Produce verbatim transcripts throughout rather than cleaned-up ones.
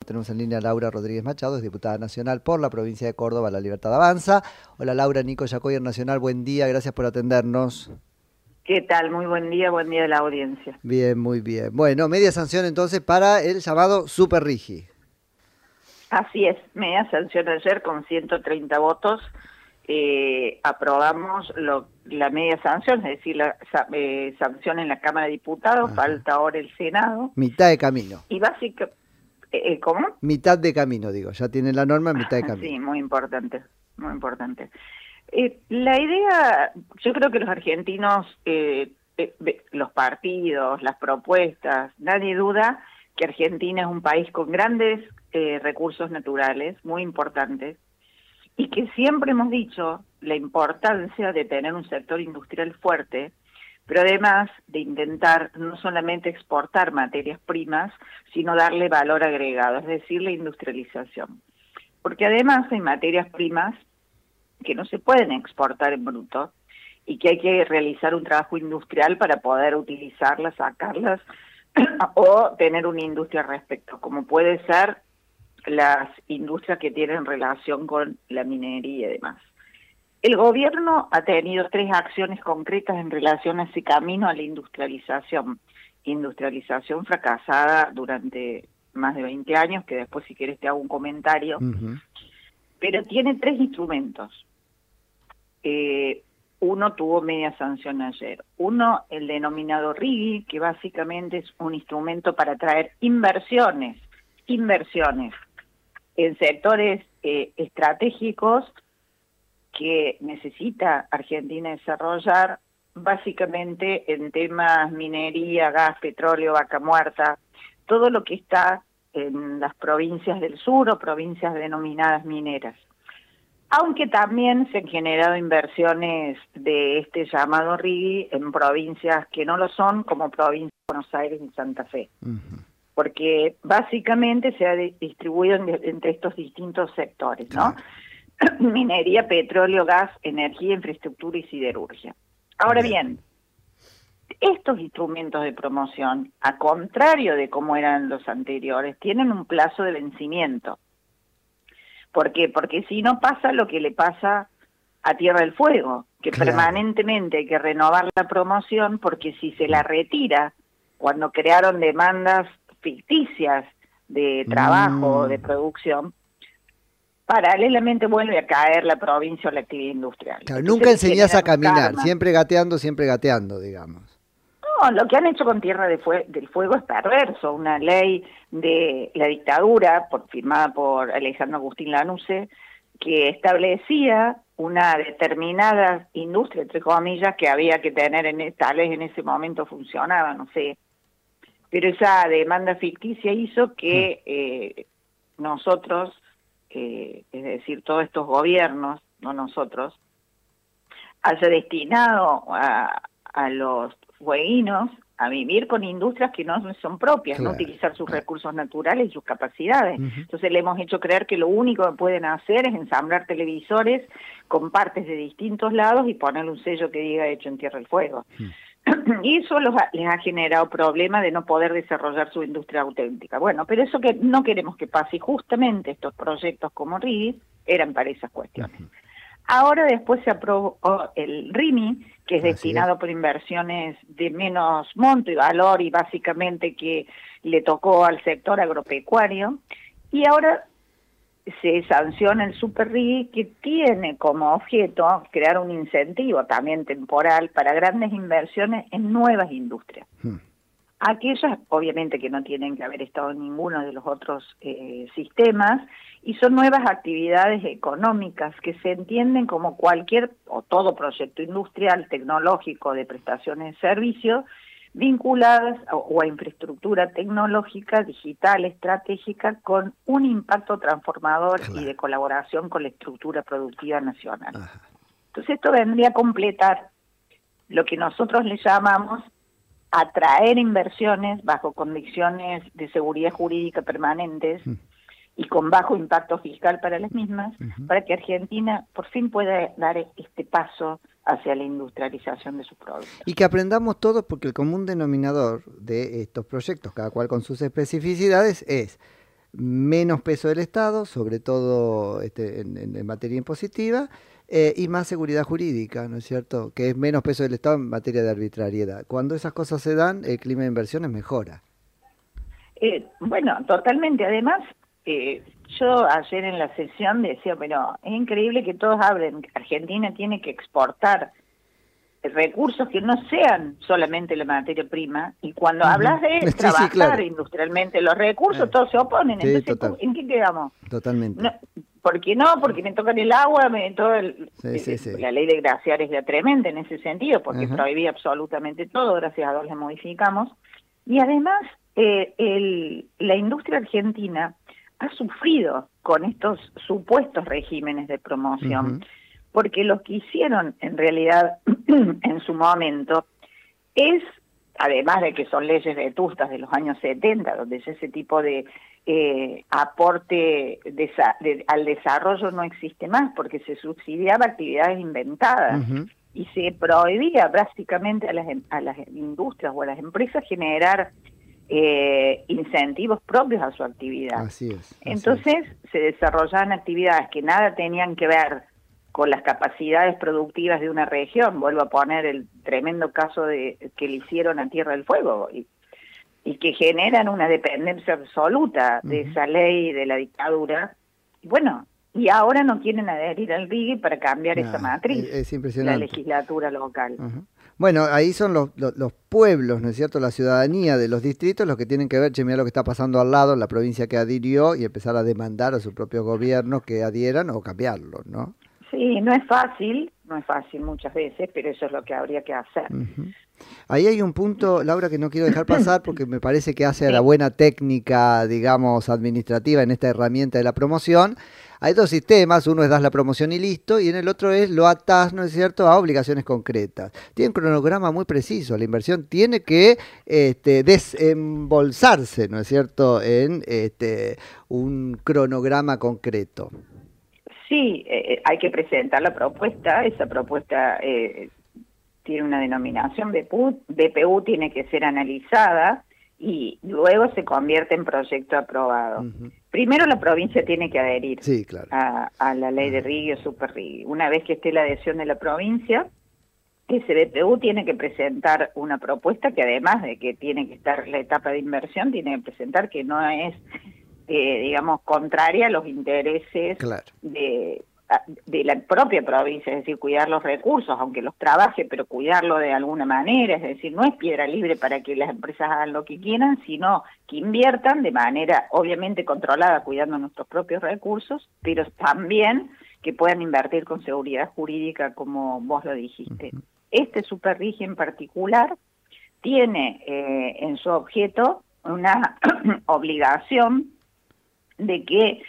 tenemos en línea a Laura Rodríguez Machado, es diputada nacional por la provincia de Córdoba, La Libertad Avanza. Hola Laura, Nico Yacoyer Nacional, buen día, gracias por atendernos. ¿Qué tal? Muy buen día, buen día de la audiencia. Bien, muy bien. Bueno, media sanción entonces para el llamado Super Rigi. Así es, media sanción ayer con ciento treinta votos. Eh, aprobamos lo, la media sanción, es decir, la eh, sanción en la Cámara de Diputados. Ajá. Falta ahora el Senado. Mitad de camino. Y básicamente, eh, ¿cómo? Mitad de camino, digo, ya tiene la norma, mitad de camino. Sí, muy importante, muy importante. Eh, la idea, yo creo que los argentinos, eh, eh, los partidos, las propuestas, nadie duda que Argentina es un país con grandes eh, recursos naturales, muy importantes, y que siempre hemos dicho la importancia de tener un sector industrial fuerte, pero además de intentar no solamente exportar materias primas, sino darle valor agregado, es decir, la industrialización. Porque además hay materias primas que no se pueden exportar en bruto y que hay que realizar un trabajo industrial para poder utilizarlas, sacarlas o tener una industria al respecto, como puede ser las industrias que tienen relación con la minería y demás. El gobierno ha tenido tres acciones concretas en relación a ese camino a la industrialización. Industrialización fracasada durante más de veinte años, que después si quieres te hago un comentario, uh-huh. Pero tiene tres instrumentos. Eh, uno tuvo media sanción ayer. Uno, el denominado RIGI, que básicamente es un instrumento para atraer inversiones, inversiones en sectores eh, estratégicos que necesita Argentina desarrollar, básicamente en temas minería, gas, petróleo, vaca muerta, todo lo que está en las provincias del sur o provincias denominadas mineras. Aunque también se han generado inversiones de este llamado RIGI en provincias que no lo son, como provincias de Buenos Aires y Santa Fe. Uh-huh. Porque básicamente se ha distribuido en, entre estos distintos sectores, ¿no? Uh-huh. Minería, petróleo, gas, energía, infraestructura y siderurgia. Ahora bien, estos instrumentos de promoción, a contrario de cómo eran los anteriores, tienen un plazo de vencimiento. ¿Por qué? Porque si no pasa lo que le pasa a Tierra del Fuego, que claro. Permanentemente hay que renovar la promoción, porque si se la retira cuando crearon demandas ficticias de trabajo, mm. de producción, paralelamente vuelve a caer la provincia o la actividad industrial. Claro, nunca enseñás a caminar, siempre gateando, siempre gateando, digamos. No, lo que han hecho con Tierra de Fue- del Fuego es perverso, una ley de la dictadura por, firmada por Alejandro Agustín Lanusse, que establecía una determinada industria, entre comillas, que había que tener, en tal vez en ese momento funcionaba, no sé, pero esa demanda ficticia hizo que eh, nosotros, eh, es decir, todos estos gobiernos, no nosotros, haya destinado a, a los fueguinos a vivir con industrias que no son propias, claro, no utilizar sus claro. recursos naturales y sus capacidades. Uh-huh. Entonces le hemos hecho creer que lo único que pueden hacer es ensamblar televisores con partes de distintos lados y ponerle un sello que diga hecho en Tierra del Fuego. Uh-huh. Y eso los ha, les ha generado problemas de no poder desarrollar su industria auténtica. Bueno, pero eso que no queremos que pase, y justamente estos proyectos como RIGI eran para esas cuestiones. Uh-huh. Ahora después se aprobó el RIMI, que es Así destinado es. por inversiones de menos monto y valor y básicamente que le tocó al sector agropecuario, y ahora se sanciona el Super RIGI, que tiene como objeto crear un incentivo también temporal para grandes inversiones en nuevas industrias. Hmm. Aquellas, obviamente, que no tienen que haber estado en ninguno de los otros eh, sistemas, y son nuevas actividades económicas que se entienden como cualquier o todo proyecto industrial, tecnológico, de prestaciones de servicios, vinculadas a, o a infraestructura tecnológica, digital, estratégica, con un impacto transformador claro. y de colaboración con la estructura productiva nacional. Ajá. Entonces esto vendría a completar lo que nosotros le llamamos atraer inversiones bajo condiciones de seguridad jurídica permanentes mm. y con bajo impacto fiscal para las mismas, uh-huh. para que Argentina por fin pueda dar este paso hacia la industrialización de sus productos. Y que aprendamos todos, porque el común denominador de estos proyectos, cada cual con sus especificidades, es menos peso del Estado, sobre todo este, en, en, en materia impositiva, eh, y más seguridad jurídica, ¿no es cierto? Que es menos peso del Estado en materia de arbitrariedad. Cuando esas cosas se dan, el clima de inversiones mejora. Eh, bueno, totalmente. Además, eh, yo ayer en la sesión decía, pero es increíble que todos hablen, Argentina tiene que exportar recursos que no sean solamente la materia prima, y cuando uh-huh. hablas de sí, trabajar sí, claro. industrialmente los recursos, eh. todos se oponen. Sí, Entonces, total. ¿en qué quedamos? Totalmente. No, ¿por qué no? Porque me tocan el agua, me todo el, sí, sí, sí. la ley de glaciares era tremenda en ese sentido, porque uh-huh. prohibía absolutamente todo, gracias a Dios la modificamos. Y además, eh, el, la industria argentina ha sufrido con estos supuestos regímenes de promoción, uh-huh. porque lo que hicieron en realidad en su momento es, además de que son leyes vetustas de los años setenta, donde ese tipo de eh, aporte de, de, al desarrollo no existe más, porque se subsidiaba actividades inventadas, uh-huh. y se prohibía básicamente a las, a las industrias o a las empresas generar eh, incentivos propios a su actividad. Así es. Así Entonces es. se desarrollaban actividades que nada tenían que ver con las capacidades productivas de una región. Vuelvo a poner el tremendo caso de que le hicieron a Tierra del Fuego, y, y que generan una dependencia absoluta de uh-huh. esa ley de la dictadura. Y bueno, y ahora no quieren adherir al R I G I para cambiar nah, esa matriz, es, es impresionante. La legislatura local. Uh-huh. Bueno, ahí son los, los, los pueblos, ¿no es cierto?, la ciudadanía de los distritos los que tienen que ver, che, mirá lo que está pasando al lado, la provincia que adhirió, y empezar a demandar a sus propios gobiernos que adhieran o cambiarlos, ¿no? Sí, no es fácil, no es fácil muchas veces, pero eso es lo que habría que hacer. Uh-huh. Ahí hay un punto, Laura, que no quiero dejar pasar porque me parece que hace a la buena técnica, digamos, administrativa en esta herramienta de la promoción. Hay dos sistemas, uno es das la promoción y listo, y en el otro es lo atás, ¿no es cierto?, a obligaciones concretas. Tiene un cronograma muy preciso, la inversión tiene que este, desembolsarse, ¿no es cierto?, en este, un cronograma concreto. Sí, eh, hay que presentar la propuesta, esa propuesta eh, tiene una denominación, B P U, B P U tiene que ser analizada y luego se convierte en proyecto aprobado. Uh-huh. Primero la provincia tiene que adherir sí, claro. a, a la ley de R I G I o Super R I G I. Una vez que esté la adhesión de la provincia, ese B P U tiene que presentar una propuesta que, además de que tiene que estar la etapa de inversión, tiene que presentar que no es... Eh, digamos, contraria a los intereses claro. de, de la propia provincia, es decir, cuidar los recursos, aunque los trabaje, pero cuidarlo de alguna manera, es decir, no es piedra libre para que las empresas hagan lo que quieran, sino que inviertan de manera obviamente controlada, cuidando nuestros propios recursos, pero también que puedan invertir con seguridad jurídica, como vos lo dijiste. Uh-huh. Este Super R I G I en particular tiene eh, en su objeto una obligación de que,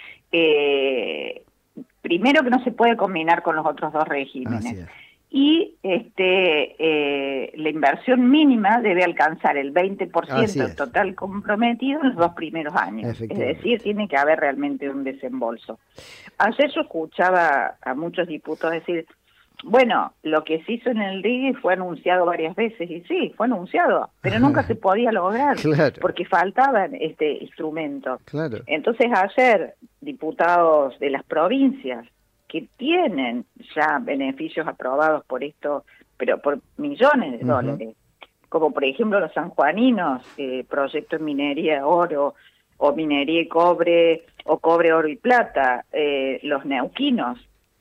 eh, primero que no se puede combinar con los otros dos regímenes, y este eh, la inversión mínima debe alcanzar el veinte por ciento del total comprometido en los dos primeros años, es decir, tiene que haber realmente un desembolso. Ayer yo escuchaba a muchos diputados decir, bueno, lo que se hizo en el R I G I fue anunciado varias veces, y sí, fue anunciado, pero nunca se podía lograr, claro. porque faltaban este instrumento. Claro. Entonces ayer, diputados de las provincias que tienen ya beneficios aprobados por esto, pero por millones de uh-huh. dólares, como por ejemplo los sanjuaninos, eh, proyectos en minería oro, o minería y cobre, o cobre, oro y plata, eh, los neuquinos,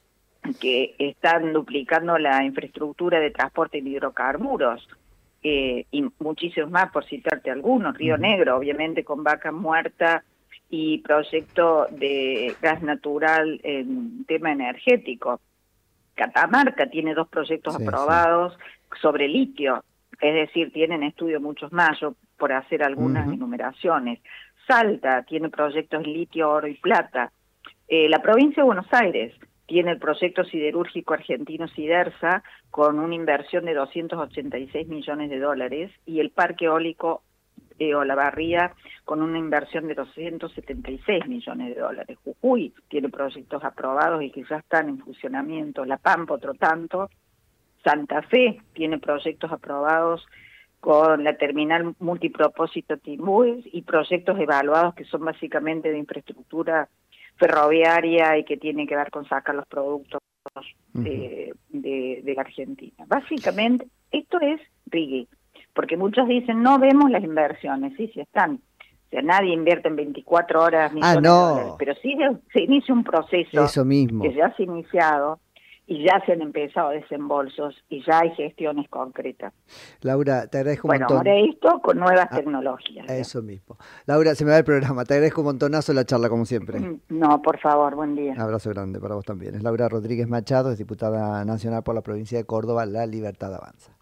que están duplicando la infraestructura de transporte de hidrocarburos, eh, y muchísimos más, por citarte algunos, Río uh-huh. Negro, obviamente con Vaca Muerta, y proyecto de gas natural en tema energético. Catamarca tiene dos proyectos sí, aprobados sí. sobre litio, es decir, tienen estudios muchos más, yo por hacer algunas uh-huh. enumeraciones. Salta tiene proyectos litio, oro y plata. Eh, la provincia de Buenos Aires tiene el proyecto siderúrgico argentino Sidersa con una inversión de doscientos ochenta y seis millones de dólares, y el parque eólico eh, Olavarría con una inversión de doscientos setenta y seis millones de dólares. Jujuy tiene proyectos aprobados y que ya están en funcionamiento. La Pampa otro tanto. Santa Fe tiene proyectos aprobados con la terminal multipropósito Timbúes y proyectos evaluados que son básicamente de infraestructura ferroviaria y que tienen que ver con sacar los productos de, de, de la Argentina. Básicamente, esto es RIGI, porque muchos dicen, no vemos las inversiones, sí, sí están. O sea, nadie invierte en veinticuatro horas millones ah, no. de dólares, pero sí se inicia un proceso Eso mismo. que ya se ha iniciado y ya se han empezado desembolsos y ya hay gestiones concretas. Laura, te agradezco bueno, un montón. Bueno, ahora esto con nuevas ah, tecnologías. Eso mismo. Laura, se me va el programa. Te agradezco un montonazo la charla, como siempre. No, por favor, buen día. Un abrazo grande para vos también. Es Laura Rodríguez Machado, es diputada nacional por la provincia de Córdoba. La Libertad Avanza.